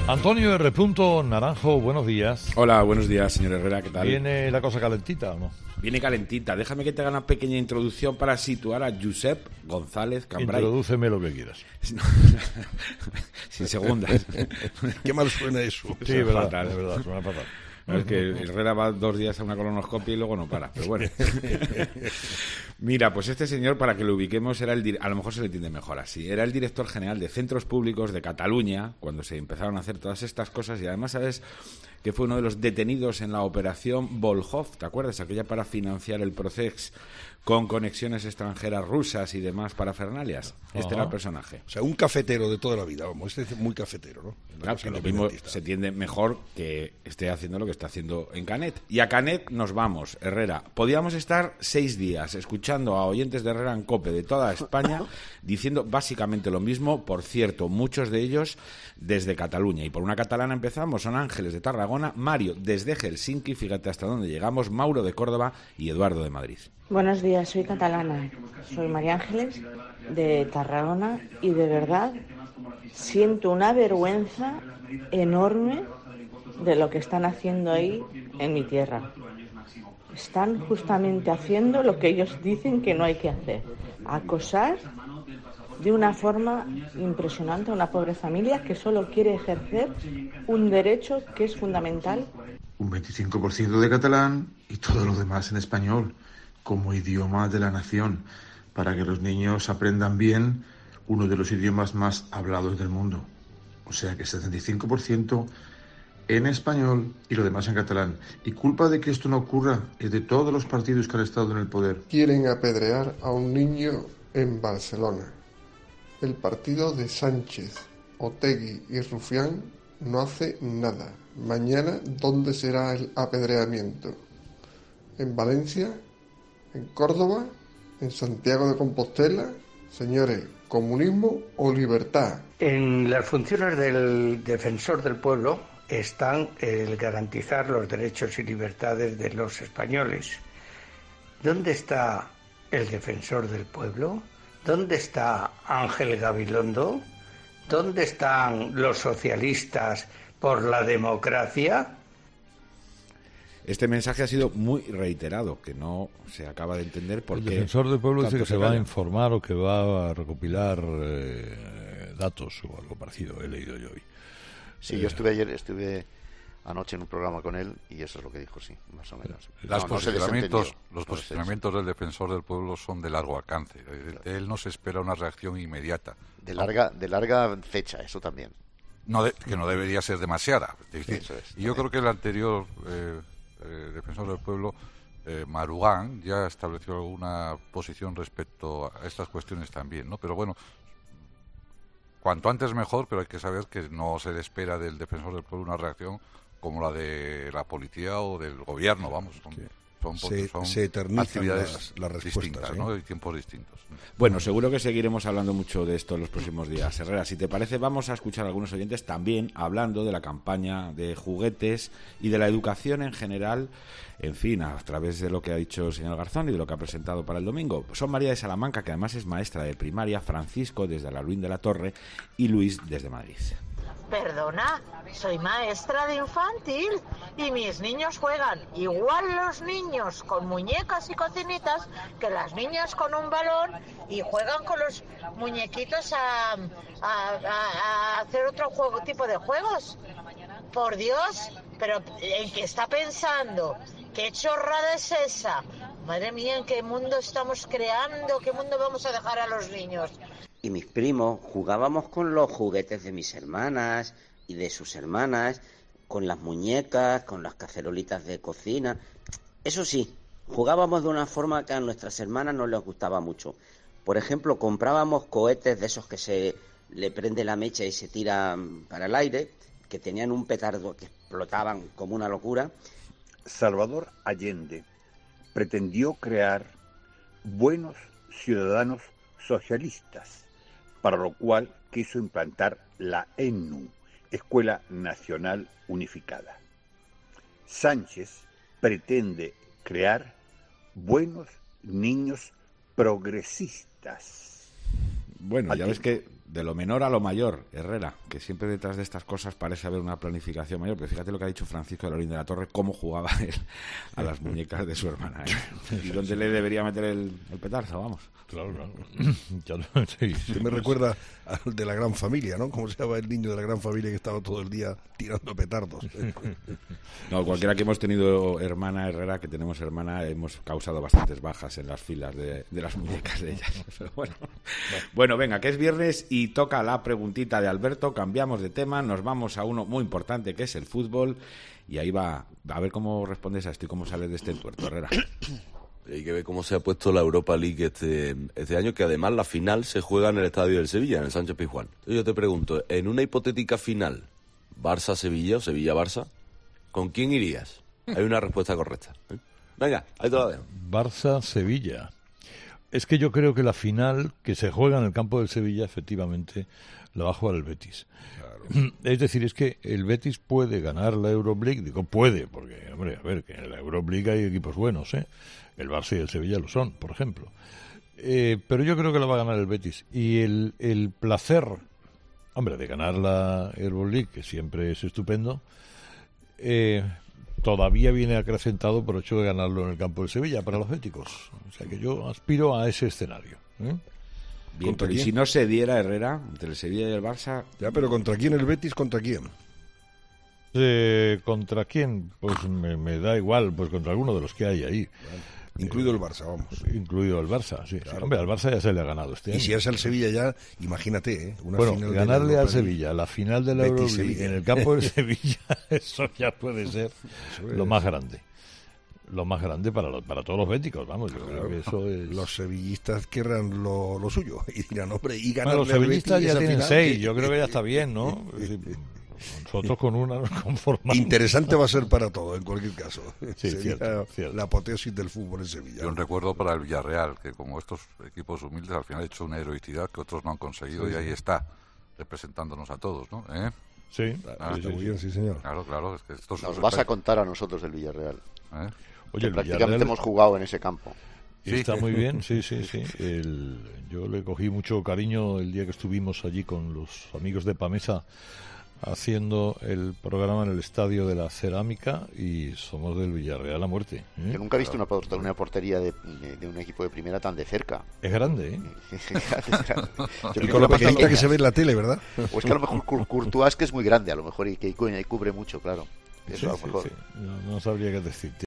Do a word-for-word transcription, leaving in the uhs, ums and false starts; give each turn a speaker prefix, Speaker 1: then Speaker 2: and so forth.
Speaker 1: Antonio R. Naranjo, buenos días.
Speaker 2: Hola, buenos días, señor Herrera, ¿qué tal?
Speaker 1: ¿Viene la cosa calentita o no?
Speaker 2: Viene calentita. Déjame que te haga una pequeña introducción para situar a Josep González Cambray.
Speaker 1: Introdúceme lo que quieras.
Speaker 2: Sin segundas.
Speaker 3: Qué mal suena eso.
Speaker 1: Sí, es verdad, fatal. Es verdad, suena fatal.
Speaker 2: No, es que Herrera va dos días a una colonoscopia y luego no para, pero bueno. Mira, pues este señor, para que lo ubiquemos, era el a lo mejor se le entiende mejor así. Era el director general de Centros Públicos de Cataluña cuando se empezaron a hacer todas estas cosas, y además, ¿sabes?, que fue uno de los detenidos en la operación Volhov, ¿te acuerdas? Aquella para financiar el Procex con conexiones extranjeras rusas y demás parafernalias. Este Ajá. era el personaje.
Speaker 3: O sea, un cafetero de toda la vida, vamos, este es muy cafetero, ¿no?
Speaker 2: Claro, que lo mismo se entiende mejor que esté haciendo lo que está haciendo en Canet. Y a Canet nos vamos, Herrera. Podíamos estar seis días escuchando a oyentes de Herrera en COPE de toda España diciendo básicamente lo mismo, por cierto, muchos de ellos desde Cataluña. Y por una catalana empezamos, son Ángeles de Tarragona, Mario desde Helsinki, fíjate hasta dónde llegamos, Mauro de Córdoba y Eduardo de Madrid.
Speaker 4: Buenos días, soy catalana, soy María Ángeles de Tarragona y de verdad siento una vergüenza enorme de lo que están haciendo ahí en mi tierra. Están justamente haciendo lo que ellos dicen que no hay que hacer, acosar de una forma impresionante a una pobre familia que solo quiere ejercer un derecho que es fundamental.
Speaker 5: Un veinticinco por ciento de catalán y todo lo demás en español, como idioma de la nación, para que los niños aprendan bien uno de los idiomas más hablados del mundo. O sea que setenta y cinco por ciento en español y lo demás en catalán. Y culpa de que esto no ocurra es de todos los partidos que han estado en el poder.
Speaker 6: Quieren apedrear a un niño en Barcelona. El partido de Sánchez, Otegi y Rufián no hace nada. Mañana, ¿dónde será el apedreamiento? ¿En Valencia? ¿En Córdoba? ¿En Santiago de Compostela? Señores, ¿comunismo o libertad?
Speaker 7: En las funciones del defensor del pueblo están el garantizar los derechos y libertades de los españoles. ¿Dónde está el defensor del pueblo? ¿Dónde está Ángel Gabilondo? ¿Dónde están los socialistas por la democracia?
Speaker 2: Este mensaje ha sido muy reiterado, que no se acaba de entender por
Speaker 1: qué.
Speaker 2: El
Speaker 1: defensor del pueblo dice que se, se va a informar o que va a recopilar eh, datos o algo parecido, he leído yo hoy.
Speaker 8: Sí, eh, yo estuve ayer, estuve anoche en un programa con él y eso es lo que dijo, sí, más o menos.
Speaker 9: Las
Speaker 8: no,
Speaker 9: posicionamientos,
Speaker 8: no
Speaker 9: los posicionamientos del defensor del pueblo son de largo alcance. De, de él no se espera una reacción inmediata.
Speaker 8: De larga, de larga fecha, eso también.
Speaker 9: No de, que no debería ser demasiada. Es decir,
Speaker 8: eso es,
Speaker 9: y yo creo que el anterior eh, eh, defensor del pueblo, eh, Marugán, ya estableció alguna posición respecto a estas cuestiones también, ¿no? Pero bueno, cuanto antes mejor, pero hay que saber que no se le espera del defensor del pueblo una reacción como la de la policía o del gobierno, vamos. Son, son,
Speaker 3: se,
Speaker 9: son
Speaker 3: se eternizan
Speaker 9: actividades
Speaker 3: las, las respuestas,
Speaker 9: distintas,
Speaker 3: ¿eh?
Speaker 9: ¿no? Y tiempos distintos.
Speaker 2: Bueno, seguro que seguiremos hablando mucho de esto en los próximos días. Herrera, si te parece, vamos a escuchar a algunos oyentes también hablando de la campaña de juguetes y de la educación en general, en fin, a través de lo que ha dicho el señor Garzón y de lo que ha presentado para el domingo. Son María de Salamanca, que además es maestra de primaria, Francisco desde la Luín de la Torre y Luis desde Madrid.
Speaker 10: Perdona, soy maestra de infantil y mis niños juegan igual los niños con muñecas y cocinitas que las niñas con un balón y juegan con los muñequitos a, a, a, a hacer otro juego, tipo de juegos. Por Dios, pero ¿en qué está pensando? ¿Qué chorrada es esa? Madre mía, ¿en qué mundo estamos creando? ¿Qué mundo vamos a dejar a los niños?
Speaker 11: Y mis primos jugábamos con los juguetes de mis hermanas y de sus hermanas, con las muñecas, con las cacerolitas de cocina. Eso sí, jugábamos de una forma que a nuestras hermanas no les gustaba mucho. Por ejemplo, comprábamos cohetes de esos que se le prende la mecha y se tiran para el aire, que tenían un petardo que explotaban como una locura.
Speaker 12: Salvador Allende pretendió crear buenos ciudadanos socialistas, para lo cual quiso implantar la E N U, Escuela Nacional Unificada. Sánchez pretende crear buenos niños progresistas.
Speaker 2: Bueno, ya ves que de lo menor a lo mayor, Herrera, que siempre detrás de estas cosas parece haber una planificación mayor, pero fíjate lo que ha dicho Francisco de Lorín de la Torre, cómo jugaba él a las muñecas de su hermana, ¿eh? Y dónde le debería meter el, el petardo, vamos.
Speaker 1: Claro, claro. sí,
Speaker 3: Se me recuerda al de La Gran Familia, ¿no? ¿Cómo se llama el niño de La Gran Familia que estaba todo el día tirando petardos?
Speaker 2: No, cualquiera que hemos tenido hermana Herrera, que tenemos hermana, hemos causado bastantes bajas en las filas de, de las muñecas de ellas. Pero bueno. Bueno, venga, que es viernes y toca la preguntita de Alberto, cambiamos de tema, nos vamos a uno muy importante que es el fútbol, y ahí va, a ver cómo respondes a esto y cómo sales de este entuerto, Herrera.
Speaker 13: Hay que ver cómo se ha puesto la Europa League este, este año, que además la final se juega en el estadio del Sevilla, en el Sánchez Pizjuán. Entonces yo te pregunto, en una hipotética final, Barça-Sevilla o Sevilla-Barça, ¿con quién irías? Hay una respuesta correcta. ¿eh? Venga, ahí te la dejo.
Speaker 1: Barça-Sevilla. Es que yo creo que la final que se juega en el campo del Sevilla, efectivamente, la va a jugar el Betis. Claro. Es decir, es que el Betis puede ganar la Euroleague, digo puede, porque, hombre, a ver, que en la Euroleague hay equipos buenos, ¿eh? El Barça y el Sevilla lo son, por ejemplo. Eh, pero yo creo que la va a ganar el Betis. Y el, el placer, hombre, de ganar la Euroleague, que siempre es estupendo, eh, todavía viene acrecentado por el hecho de ganarlo en el campo del Sevilla para los béticos. O sea que yo aspiro a ese escenario. ¿eh?
Speaker 2: Bien, pero y si no se diera, Herrera, entre el Sevilla y el Barça...
Speaker 3: Ya, pero ¿contra quién el Betis? ¿Contra quién?
Speaker 1: Eh, ¿Contra quién? Pues me, me da igual, pues contra alguno de los que hay ahí.
Speaker 3: Vale. Incluido el Barça, vamos.
Speaker 1: Incluido el Barça, sí.
Speaker 3: Claro.
Speaker 1: sí. Hombre, al Barça ya se le ha ganado este
Speaker 3: y
Speaker 1: año.
Speaker 3: Y si es el Sevilla ya, imagínate, ¿eh? Una
Speaker 1: bueno,
Speaker 3: final
Speaker 1: ganarle al Sevilla, la final de la Euroleague en el campo del Sevilla, eso ya puede ser lo más grande. Lo más grande para los, para todos los béticos, vamos. Yo
Speaker 3: claro,
Speaker 1: creo que eso es...
Speaker 3: Los sevillistas querrán lo, lo suyo y dirán, hombre, y ganarle
Speaker 1: bueno, los sevillistas ya tienen
Speaker 3: final,
Speaker 1: seis,
Speaker 3: que...
Speaker 1: yo creo que ya está bien, ¿no? Nosotros con una nos conformamos.
Speaker 3: Interesante va a ser para todo, en cualquier caso.
Speaker 1: Sí,
Speaker 3: Sería
Speaker 1: cierto, cierto.
Speaker 3: la apoteosis del fútbol en Sevilla.
Speaker 9: Y un recuerdo para el Villarreal, que como estos equipos humildes al final ha hecho una heroicidad que otros no han conseguido, sí, y ahí sí. está, representándonos a todos, ¿no? ¿Eh?
Speaker 1: Sí,
Speaker 9: ah,
Speaker 3: está
Speaker 9: sí,
Speaker 3: muy bien, sí, señor.
Speaker 9: Claro, claro. Es que esto
Speaker 8: Nos vas a contar a nosotros del Villarreal.
Speaker 9: ¿Eh?
Speaker 8: Oye, que prácticamente Villarreal... hemos jugado en ese campo.
Speaker 1: Sí. Está muy bien, sí, sí, sí. El, yo le cogí mucho cariño el día que estuvimos allí con los amigos de Pamesa haciendo el programa en el Estadio de la Cerámica y somos del Villarreal a muerte. ¿eh?
Speaker 8: Yo nunca he visto una, una portería de, de, de un equipo de primera tan de cerca.
Speaker 1: Es grande, ¿eh?
Speaker 3: Y con lo pequeñita que se ve en la tele, ¿verdad?
Speaker 8: O es que a lo mejor Courtois, que es muy grande, a lo mejor, y que cubre mucho, claro. Eso
Speaker 1: sí,
Speaker 8: a lo mejor.
Speaker 1: Sí, sí. No, no sabría qué decirte.